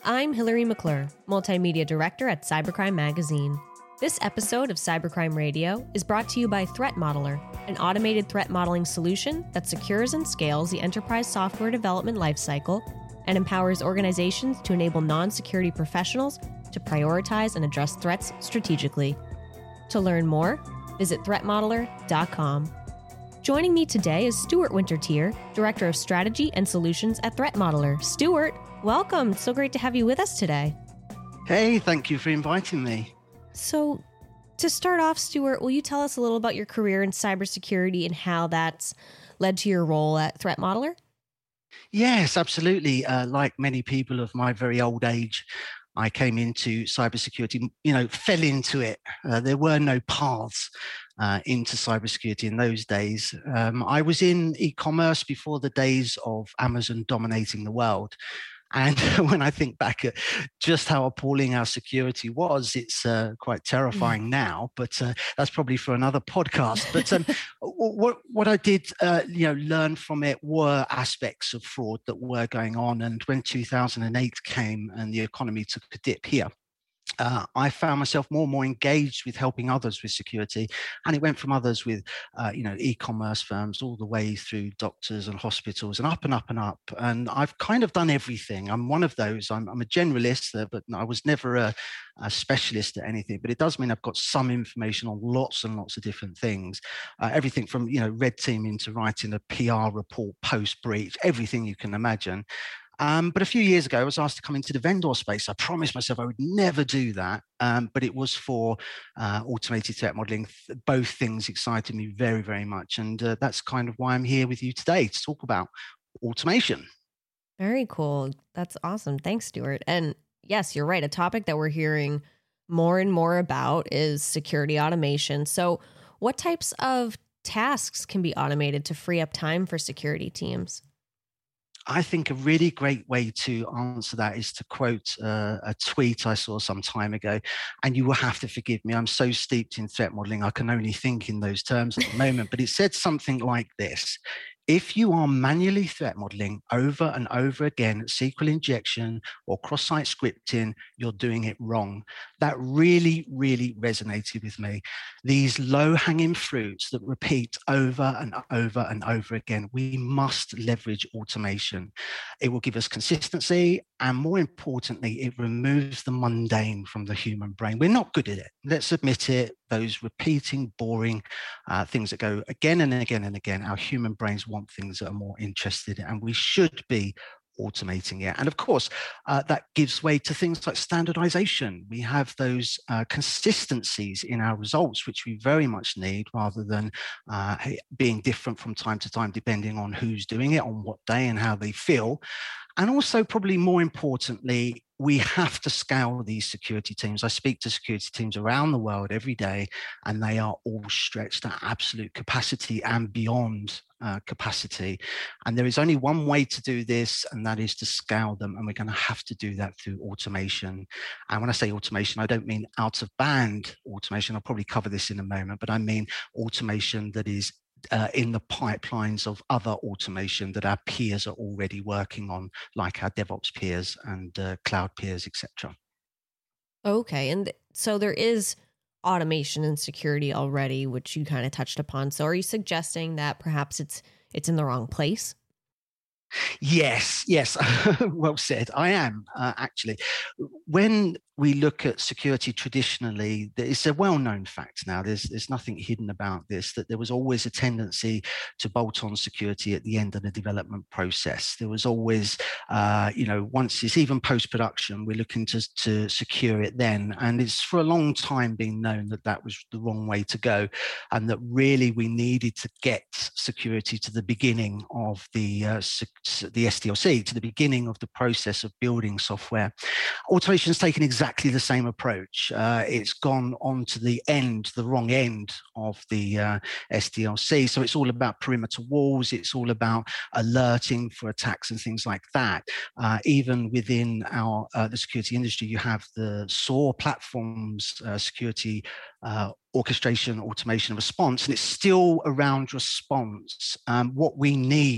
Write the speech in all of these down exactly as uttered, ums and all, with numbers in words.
I'm Hillary McClure, Multimedia Director at Cybercrime Magazine. This episode of Cybercrime Radio is brought to you by Threat Modeler, an automated threat modeling solution that secures and scales the enterprise software development lifecycle and empowers organizations to enable non-security professionals to prioritize and address threats strategically. To learn more, visit threat modeler dot com. Joining me today is Stuart Wintertier, Director of Strategy and Solutions at Threat Modeler. Stuart, welcome. It's so great to have you with us today. Hey, thank you for inviting me. So, to start off, Stuart, will you tell us a little about your career in cybersecurity and how that's led to your role at Threat Modeler? Yes, absolutely. Uh, like many people of my very old age, I came into cybersecurity, you know, fell into it. Uh, there were no paths uh, into cybersecurity in those days. Um, I was in e-commerce before the days of Amazon dominating the world. And when I think back at just how appalling our security was, it's uh, quite terrifying now, but uh, that's probably for another podcast. But um, what, what I did uh, you know, learn from it were aspects of fraud that were going on. And when two thousand eight came and the economy took a dip here, Uh, I found myself more and more engaged with helping others with security, and it went from others with, uh, you know, e-commerce firms all the way through doctors and hospitals and up and up and up. And I've kind of done everything. I'm one of those. I'm, I'm a generalist, uh, but I was never a, a specialist at anything. But it does mean I've got some information on lots and lots of different things. Uh, everything from, you know, red teaming to writing a P R report post breach, everything you can imagine. Um, but a few years ago, I was asked to come into the vendor space. I promised myself I would never do that, um, but it was for uh, automated threat modeling. Both things excited me very, very much. And uh, that's kind of why I'm here with you today to talk about automation. Very cool. That's awesome. Thanks, Stuart. And yes, you're right. A topic that we're hearing more and more about is security automation. So what types of tasks can be automated to free up time for security teams? I think a really great way to answer that is to quote uh, a tweet I saw some time ago, and you will have to forgive me. I'm so steeped in threat modeling, I can only think in those terms at the moment, but it said something like this. If you are manually threat modeling over and over again, S Q L injection or cross-site scripting, you're doing it wrong. That really, really resonated with me. These low-hanging fruits that repeat over and over and over again, we must leverage automation. It will give us consistency, and more importantly, it removes the mundane from the human brain. We're not good at it. Let's admit it. Those repeating, boring uh, things that go again and again and again, our human brains want things that are more interested in, and we should be automating it. And of course, uh, that gives way to things like standardization. We have those uh, consistencies in our results, which we very much need, rather than uh, being different from time to time, depending on who's doing it, on what day and how they feel. And also, probably more importantly, we have to scale these security teams. I speak to security teams around the world every day, and they are all stretched at absolute capacity and beyond uh, capacity. And there is only one way to do this, and that is to scale them. And we're going to have to do that through automation. And when I say automation, I don't mean out of band automation. I'll probably cover this in a moment, but I mean automation that is Uh, in the pipelines of other automation that our peers are already working on, like our DevOps peers and uh, cloud peers, et cetera. Okay. And so there is automation and security already, which you kind of touched upon. So are you suggesting that perhaps it's it's in the wrong place? Yes, yes. Well said. I am uh, actually. When we look at security traditionally, it's a well-known fact now. There's there's nothing hidden about this, that there was always a tendency to bolt on security at the end of the development process. There was always, uh, you know, once it's even post-production, we're looking to, to secure it then. And it's for a long time been known that that was the wrong way to go, and that really we needed to get security to the beginning of the uh, the S D L C, to the beginning of the process of building software. Automation has taken exactly the same approach. Uh, it's gone on to the end, the wrong end of the uh, S D L C. So it's all about perimeter walls. It's all about alerting for attacks and things like that. Uh, even within our uh, the security industry, you have the S O A R platforms, uh, security uh, orchestration, automation, response, and it's still around response. Um, what we need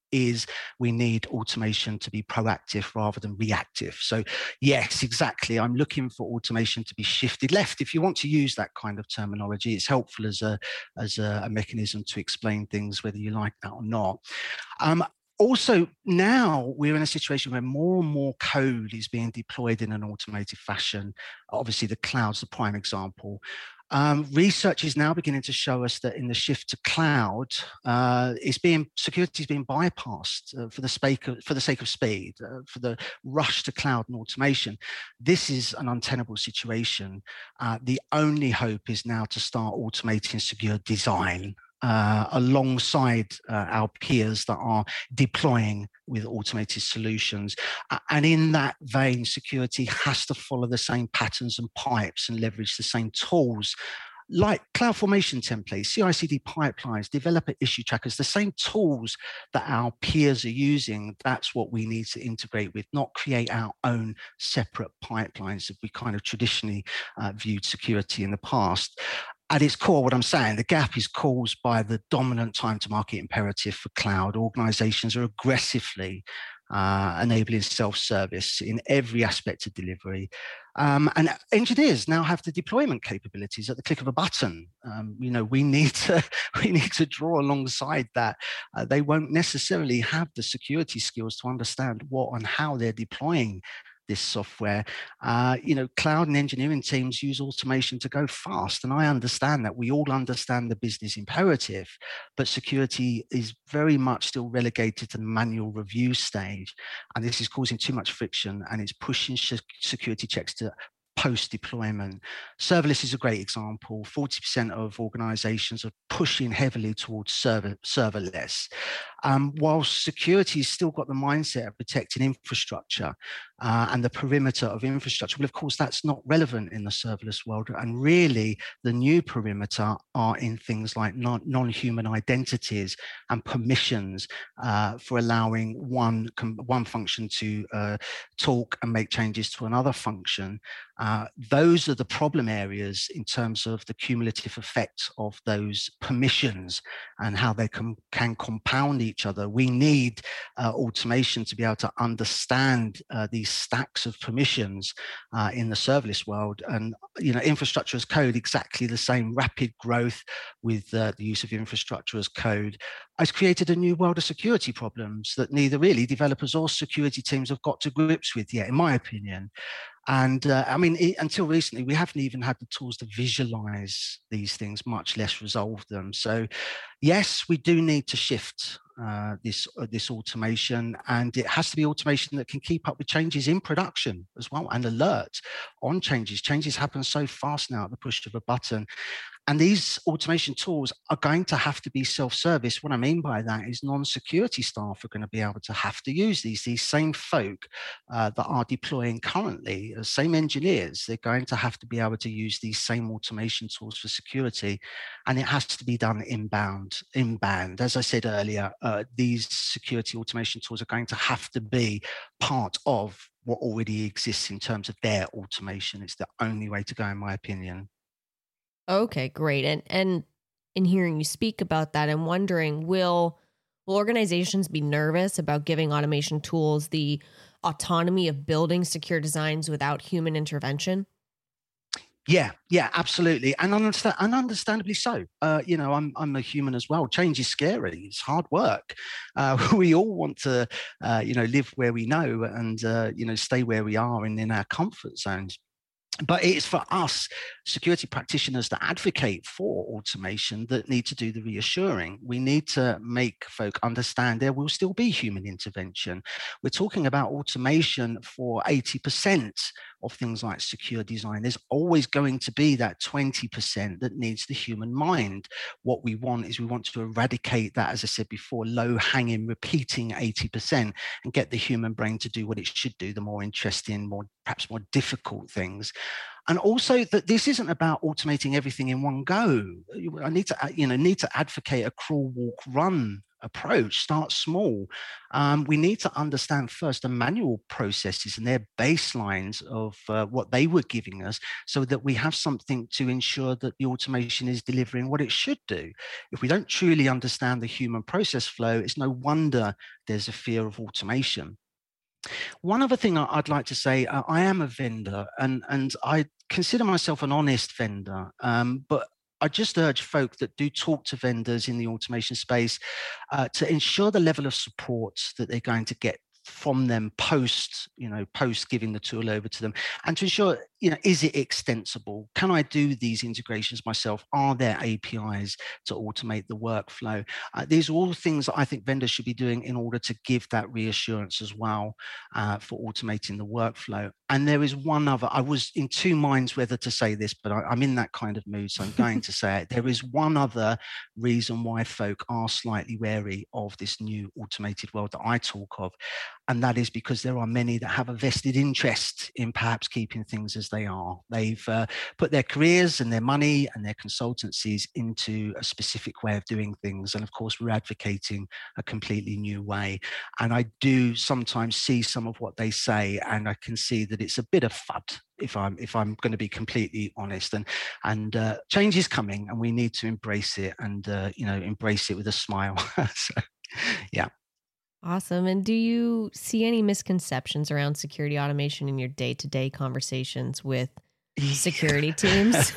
is we need automation to be proactive rather than reactive. So yes, exactly. I'm looking for automation to be shifted left. If you want to use that kind of terminology, it's helpful as a, as a, a mechanism to explain things, whether you like that or not. Um, Also, now we're in a situation where more and more code is being deployed in an automated fashion. Obviously, the cloud's the prime example. Um, research is now beginning to show us that in the shift to cloud, uh, it's being security is being bypassed uh, for the sake of for the sake of speed, uh, for the rush to cloud and automation. This is an untenable situation. Uh, the only hope is now to start automating secure design uh, alongside uh, our peers that are deploying with automated solutions. Uh, and in that vein, security has to follow the same patterns and pipes and leverage the same tools like CloudFormation templates, C I C D pipelines, developer issue trackers, the same tools that our peers are using. That's what we need to integrate with, not create our own separate pipelines that we kind of traditionally uh, viewed security in the past. At its core, what I'm saying, the gap is caused by the dominant time to market imperative for cloud. Organizations are aggressively uh, enabling self-service in every aspect of delivery. Um, and engineers now have the deployment capabilities at the click of a button. Um, you know, we need to we need to draw alongside that. Uh, they won't necessarily have the security skills to understand what and how they're deploying this software. Uh, you know, cloud and engineering teams use automation to go fast. And I understand that. We all understand the business imperative, but security is very much still relegated to the manual review stage. And this is causing too much friction, and it's pushing security checks to post-deployment. Serverless is a great example. forty percent of organizations are pushing heavily towards server, serverless. Um, while security has still got the mindset of protecting infrastructure uh, and the perimeter of infrastructure, well, of course, that's not relevant in the serverless world. And really, the new perimeter are in things like non, non-human identities and permissions uh, for allowing one, one function to uh, talk and make changes to another function. Uh, those are the problem areas in terms of the cumulative effect of those permissions and how they can, can compound each other. We need uh, automation to be able to understand uh, these stacks of permissions uh, in the serverless world. And, you know, infrastructure as code, exactly the same rapid growth with uh, the use of infrastructure as code has created a new world of security problems that neither really developers or security teams have got to grips with yet, in my opinion. And uh, I mean, it, until recently, we haven't even had the tools to visualize these things, much less resolve them. So yes, we do need to shift uh, this, uh, this automation, and it has to be automation that can keep up with changes in production as well and alert on changes. Changes happen so fast now at the push of a button. And these automation tools are going to have to be self-service. What I mean by that is non-security staff are going to be able to have to use these. These same folk uh, that are deploying currently, the same engineers, they're going to have to be able to use these same automation tools for security. And it has to be done inbound, inbound. As I said earlier, uh, these security automation tools are going to have to be part of what already exists in terms of their automation. It's the only way to go, in my opinion. Okay, great. And and in hearing you speak about that, I'm wondering, will, will organizations be nervous about giving automation tools the autonomy of building secure designs without human intervention? Yeah, yeah, absolutely. And, understand, and understandably so. Uh, you know, I'm I'm a human as well. Change is scary. It's hard work. Uh, we all want to, uh, you know, live where we know and, uh, you know, stay where we are and in our comfort zones. But it's for us, security practitioners, that advocate for automation that need to do the reassuring. We need to make folk understand there will still be human intervention. We're talking about automation for eighty percent of things like secure design. There's always going to be that twenty percent that needs the human mind. What we want is we want to eradicate that, as I said before, low-hanging, repeating eighty percent and get the human brain to do what it should do, the more interesting, more perhaps more difficult things. And also that this isn't about automating everything in one go. I need to, you know, need to advocate a crawl, walk, run approach. Start small. Um, we need to understand first the manual processes and their baselines of uh, what they were giving us, so that we have something to ensure that the automation is delivering what it should do. If we don't truly understand the human process flow, it's no wonder there's a fear of automation. One other thing I'd like to say, uh, I am a vendor, and, and I consider myself an honest vendor, um, but I just urge folk that do talk to vendors in the automation space uh, to ensure the level of support that they're going to get from them post, you know, post giving the tool over to them, and to ensure, you know, is it extensible? Can I do these integrations myself? Are there A P Is to automate the workflow? Uh, these are all things that I think vendors should be doing in order to give that reassurance as well uh, for automating the workflow. And there is one other, I was in two minds whether to say this, but I, I'm in that kind of mood, so I'm going to say it. There is one other reason why folk are slightly wary of this new automated world that I talk of, and that is because there are many that have a vested interest in perhaps keeping things as they are. They've uh, put their careers and their money and their consultancies into a specific way of doing things. And of course, we're advocating a completely new way. And I do sometimes see some of what they say, and I can see that it's a bit of fud, if I'm if I'm going to be completely honest. And and uh, change is coming, and we need to embrace it, and uh, you know, embrace it with a smile. So, yeah. Awesome. And do you see any misconceptions around security automation in your day-to-day conversations with security teams?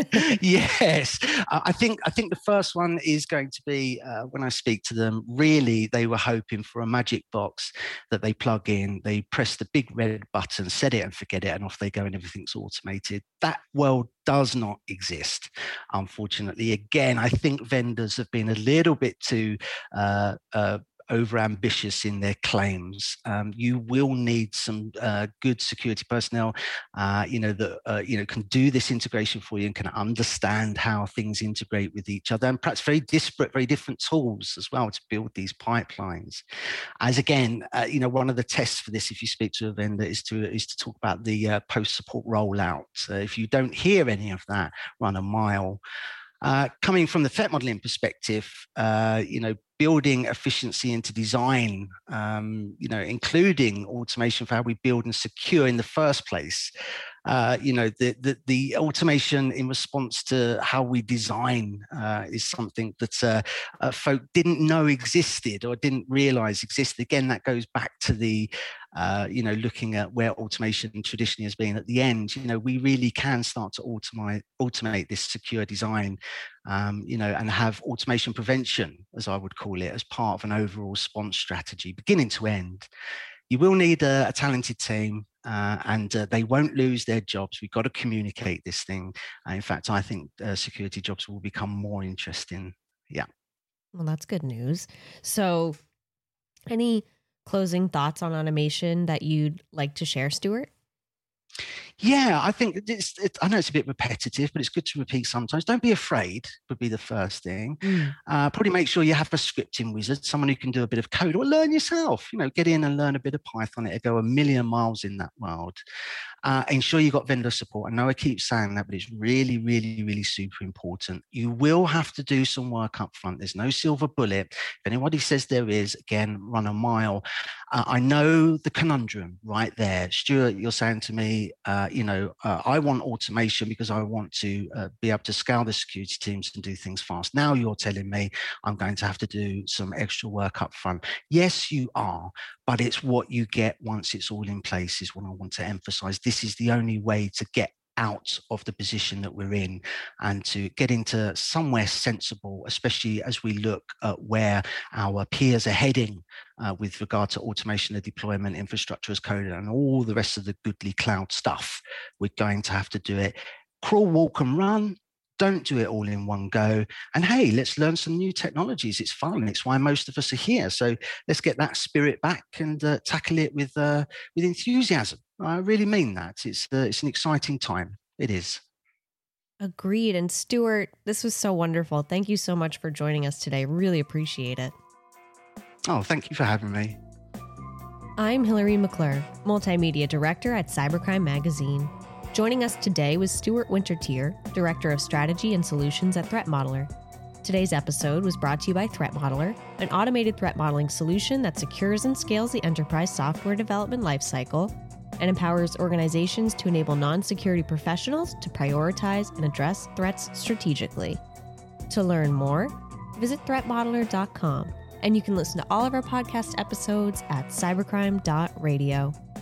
Yes, I think I think the first one is going to be uh, when I speak to them. Really, they were hoping for a magic box that they plug in, they press the big red button, set it and forget it, and off they go, and everything's automated. That world does not exist, unfortunately. Again, I think vendors have been a little bit too uh, uh, over ambitious in their claims. Um, you will need some uh, good security personnel, uh, you know, that uh, you know can do this integration for you and can understand how things integrate with each other, and perhaps very disparate, very different tools as well to build these pipelines. As again, uh, you know, one of the tests for this, if you speak to a vendor, is to is to talk about the uh, post-support rollout. Uh, if you don't hear any of that, run a mile. Uh, coming from the threat modeling perspective, uh, you know, building efficiency into design, um, you know, including automation for how we build and secure in the first place. Uh, you know, the, the the automation in response to how we design uh, is something that uh, uh, folk didn't know existed or didn't realize existed. Again, that goes back to the, uh, you know, looking at where automation traditionally has been at the end. You know, we really can start to automate automate this secure design, um, you know, and have automation prevention, as I would call it, as part of an overall response strategy, beginning to end. You will need a, a talented team, uh, and uh, they won't lose their jobs. We've got to communicate this thing. Uh, in fact, I think uh, security jobs will become more interesting. Yeah. Well, that's good news. So any closing thoughts on automation that you'd like to share, Stuart? Yeah, I think it's, it, I know it's a bit repetitive, but it's good to repeat sometimes. Don't be afraid would be the first thing. Mm. Uh, probably make sure you have a scripting wizard, someone who can do a bit of code or learn yourself. You know, get in and learn a bit of Python. It'll go a million miles in that world. Uh, ensure you've got vendor support. I know I keep saying that, but it's really, really, really super important. You will have to do some work up front. There's no silver bullet. If anybody says there is, again, run a mile. Uh, I know the conundrum right there. Stuart, you're saying to me, uh, you know, uh, I want automation because I want to uh, be able to scale the security teams and do things fast. Now you're telling me I'm going to have to do some extra work up front. Yes, you are, but it's what you get once it's all in place is what I want to emphasize. This is the only way to get out of the position that we're in and to get into somewhere sensible, especially as we look at where our peers are heading uh, with regard to automation of deployment, infrastructure as code, and all the rest of the goodly cloud stuff. We're going to have to do it. Crawl, walk, and run. Don't do it all in one go. And hey, let's learn some new technologies. It's fun. It's why most of us are here. So let's get that spirit back and uh, tackle it with uh, with enthusiasm. I really mean that. It's uh, it's an exciting time. It is. Agreed. And Stuart, this was so wonderful. Thank you so much for joining us today. Really appreciate it. Oh, thank you for having me. I'm Hillary McClure, Multimedia Director at Cybercrime Magazine. Joining us today was Stuart Wintertier, Director of Strategy and Solutions at Threat Modeler. Today's episode was brought to you by Threat Modeler, an automated threat modeling solution that secures and scales the enterprise software development lifecycle and empowers organizations to enable non-security professionals to prioritize and address threats strategically. To learn more, visit threat modeler dot com, and you can listen to all of our podcast episodes at cybercrime dot radio.